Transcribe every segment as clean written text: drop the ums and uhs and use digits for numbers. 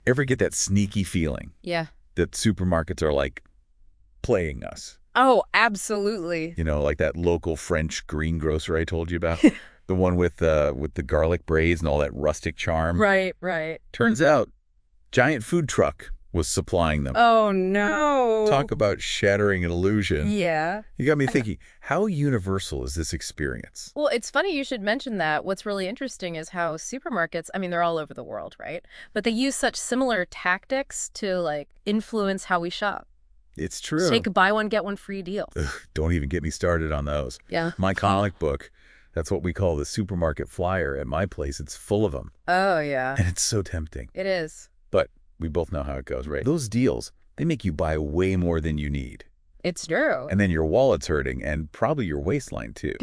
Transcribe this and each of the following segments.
Ever get that sneaky feeling Yeah. that supermarkets are like playing us? Oh, absolutely. You know, like that local French greengrocer I told you about? The one with the garlic braids and all that rustic charm. Right, right. Turns out, giant food truck was supplying them. Oh, no. Talk about shattering an illusion. Yeah. You got me thinking, how universal is this experience? Well, it's funny you should mention that. What's really interesting is how supermarkets, I mean, they're all over the world, right? But they use such similar tactics to like influence how we shop. It's true. Take a buy one, get one free deal. Ugh, don't even get me started on those. Yeah. My comic book, that's what we call the supermarket flyer at my place. It's full of them. Oh, yeah. And it's so tempting. It is. But we both know how it goes, right? Those deals, they make you buy way more than you need. It's true. And then your wallet's hurting and probably your waistline too.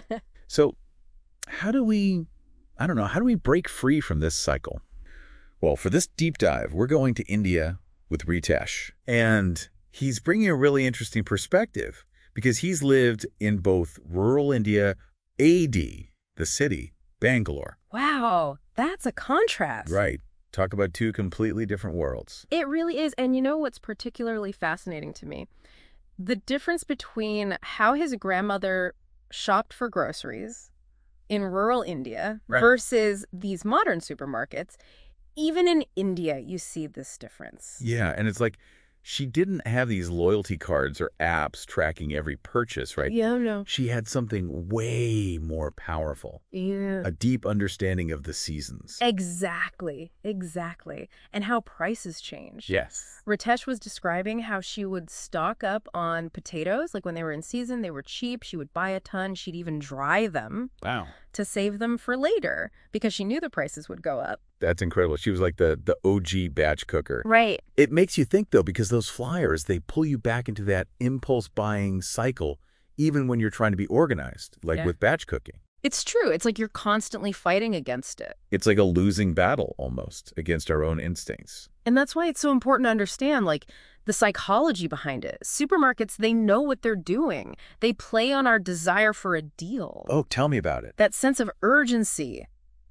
So how do we, I don't know, how do we break free from this cycle? Well, for this deep dive, we're going to India with Ritesh. And he's bringing a really interesting perspective because he's lived in both rural India, AD, the city, Bangalore. Wow, that's a contrast. Right. Talk about two completely different worlds. It really is. And you know what's particularly fascinating to me? The difference between how his grandmother shopped for groceries in rural India Right. versus these modern supermarkets. Even in India, you see this difference. Yeah, and it's like she didn't have these loyalty cards or apps tracking every purchase, right? Yeah, no. She had something way more powerful, Yeah. a deep understanding of the seasons. Exactly. Exactly. And how prices change. Yes. Ritesh was describing how she would stock up on potatoes. Like when they were in season, they were cheap. She would buy a ton. She'd even dry them Wow. to save them for later because she knew the prices would go up. That's incredible. She was like the OG batch cooker. Right. It makes you think, though, because those flyers, they pull you back into that impulse buying cycle, even when you're trying to be organized, like Yeah. with batch cooking. It's true. It's like you're constantly fighting against it. It's like a losing battle almost against our own instincts. And that's why it's so important to understand, like, the psychology behind it. Supermarkets, they know what they're doing. They play on our desire for a deal. Oh, tell me about it. That sense of urgency,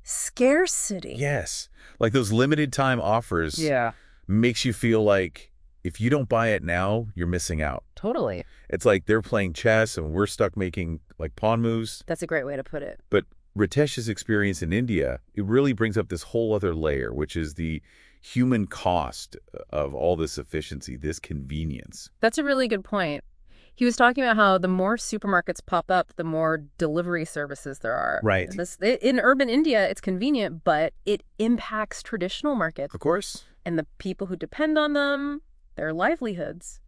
scarcity. Yes. Like those limited time offers Yeah, makes you feel like if you don't buy it now, you're missing out. totally. It's like they're playing chess and we're stuck making like pawn moves. That's a great way to put it. But Ritesh's experience in India, it really brings up this whole other layer, which is the human cost of all this efficiency, this convenience. That's a really good point. He was talking about how the more supermarkets pop up, the more delivery services there are. Right. In urban India, it's convenient, but it impacts traditional markets Of course. and the people who depend on them, their livelihoods.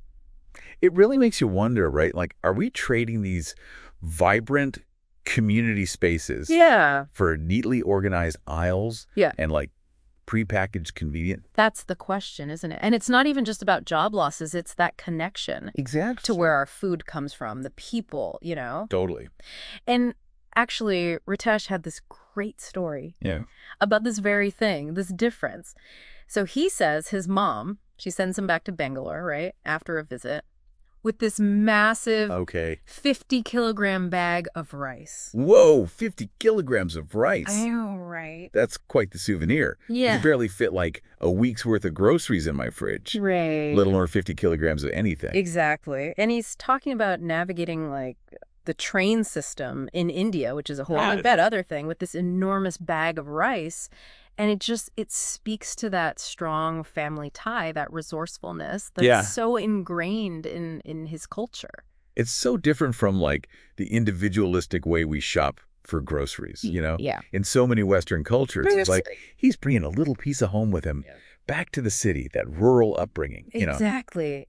It really makes you wonder, right? Like, are we trading these vibrant community spaces Yeah. for neatly organized aisles Yeah. and like prepackaged convenient? That's the question, isn't it? And it's not even just about job losses. It's that connection Exactly. to where our food comes from, the people, Totally. And actually, Ritesh had this great story Yeah. about this very thing, this difference. So he says his mom, she sends him back to Bangalore, right, after a visit, with this massive Okay. 50-kilogram bag of rice. Whoa, 50 kilograms of rice. know, right? That's quite the souvenir. You Yeah. could barely fit like a week's worth of groceries in my fridge, Right. let alone 50 kilograms of anything. Exactly. And he's talking about navigating like the train system in India, which is a whole other thing, with this enormous bag of rice. And it speaks to that strong family tie, that resourcefulness that's Yeah. so ingrained in his culture. It's so different from like the individualistic way we shop for groceries, you know? Yeah. In so many Western cultures, it's like Seriously. he's bringing a little piece of home with him Yeah. back to the city, that rural upbringing, you know? Exactly.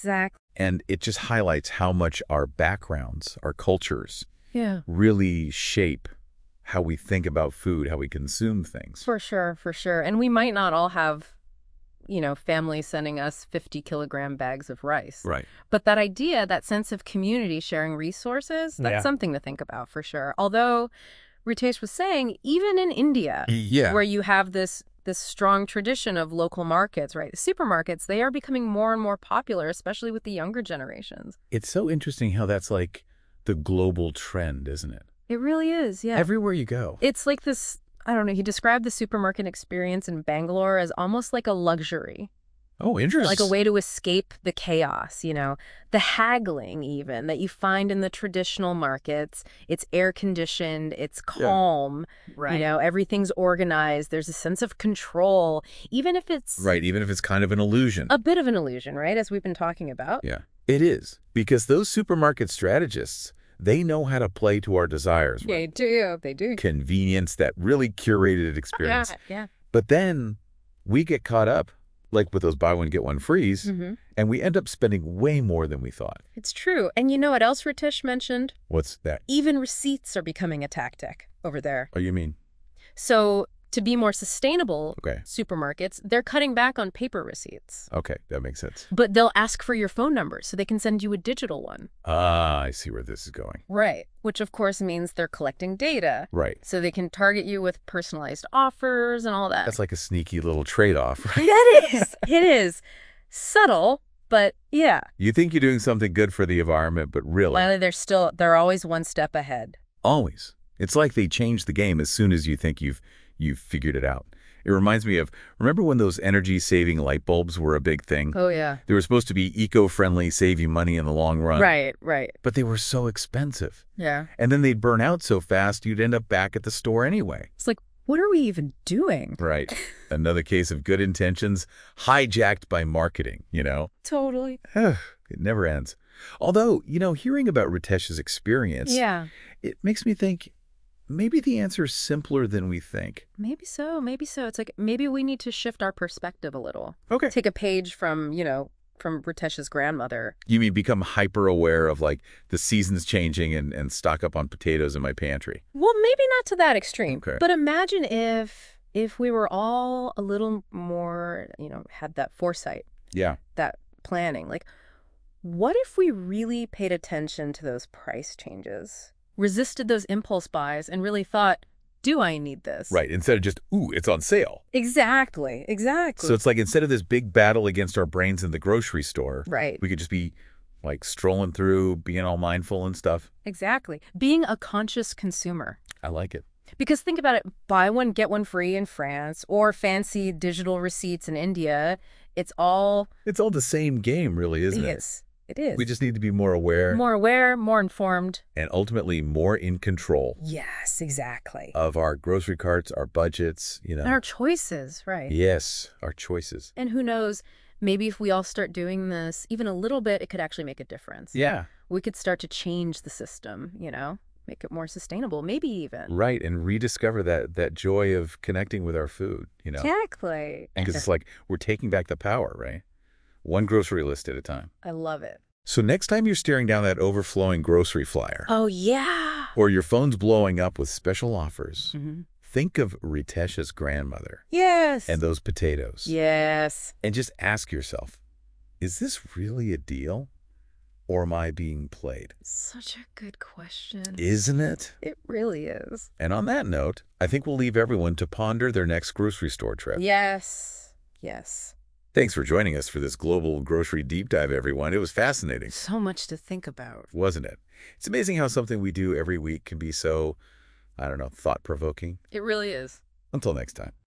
And it just highlights how much our backgrounds, our cultures Yeah. really shape how we think about food, how we consume things. For sure, for sure. And we might not all have, families sending us 50-kilogram bags of rice. Right. But that idea, that sense of community sharing resources, that's Yeah. something to think about for sure. Although Ritesh was saying, even in India, Yeah. where you have this strong tradition of local markets, right? The supermarkets, they are becoming more and more popular, especially with the younger generations. It's so interesting how that's like the global trend, isn't it? It really is, yeah. Everywhere you go. It's like this I don't know, he described the supermarket experience in Bangalore as almost like a luxury. Oh, interesting. Like a way to escape the chaos, the haggling even that you find in the traditional markets. It's air conditioned, it's calm, Right. Everything's organized. There's a sense of control, even if it's Right, even if it's kind of an illusion. a bit of an illusion, right? As we've been talking about. Yeah, it is. Because those supermarket strategists, they know how to play to our desires. They do. They do. Convenience, that really curated experience. Yeah. But then we get caught up, like with those buy one, get one frees, and we end up spending way more than we thought. It's true. And you know what else Ritesh mentioned? What's that? Even receipts are becoming a tactic over there. Oh, you mean? So to be more sustainable, Okay. supermarkets, they're cutting back on paper receipts. Okay, that makes sense. But they'll ask for your phone number so they can send you a digital one. Ah, I see where this is going. Right. Which, of course, means they're collecting data. Right. So they can target you with personalized offers and all that. That's like a sneaky little trade-off, right? That is. It is. Subtle, but yeah. You think you're doing something good for the environment, but really, Well, they're always one step ahead. always. It's like they change the game as soon as you think you've figured it out. It reminds me of, remember when those energy-saving light bulbs were a big thing? Oh, yeah. They were supposed to be eco-friendly, save you money in the long run. Right. But they were so expensive. Yeah. And then they'd burn out so fast, you'd end up back at the store anyway. It's like, what are we even doing? Right. Another case of good intentions hijacked by marketing, Totally. It never ends. Although, hearing about Ritesh's experience, Yeah. it makes me think maybe the answer is simpler than we think. Maybe so. It's like maybe we need to shift our perspective a little. Okay. Take a page from Ritesh's grandmother. You mean become hyper aware of like the seasons changing and stock up on potatoes in my pantry? Well, maybe not to that extreme. Okay. But imagine if we were all a little more, had that foresight, Yeah. that planning. Like, what if we really paid attention to those price changes, resisted those impulse buys, and really thought, do I need this? Right. Instead of just, ooh, it's on sale. Exactly. So it's like instead of this big battle against our brains in the grocery store, Right. we could just be like strolling through, being all mindful and stuff. Exactly. Being a conscious consumer. I like it. Because think about it, buy one, get one free in France, or fancy digital receipts in India. It's all the same game, really, isn't it? It is. We just need to be more aware. More aware, more informed. And ultimately more in control Yes, exactly. of our grocery carts, our budgets, And our choices, right? Yes, our choices. And who knows, maybe if we all start doing this even a little bit, it could actually make a difference. Yeah. We could start to change the system, make it more sustainable, maybe even. Right, and rediscover that joy of connecting with our food, Exactly. Because it's like we're taking back the power, right? One grocery list at a time. I love it. So next time you're staring down that overflowing grocery flyer, Oh, yeah. or your phone's blowing up with special offers, Mm-hmm. think of Ritesh's grandmother Yes. and those potatoes. Yes. And just ask yourself, is this really a deal? Or am I being played? Such a good question. Isn't it? It really is. And on that note, I think we'll leave everyone to ponder their next grocery store trip. Yes. Thanks for joining us for this global grocery deep dive, everyone. It was fascinating, So much to think about. wasn't it? It's amazing how something we do every week can be so, thought-provoking. It really is. Until next time.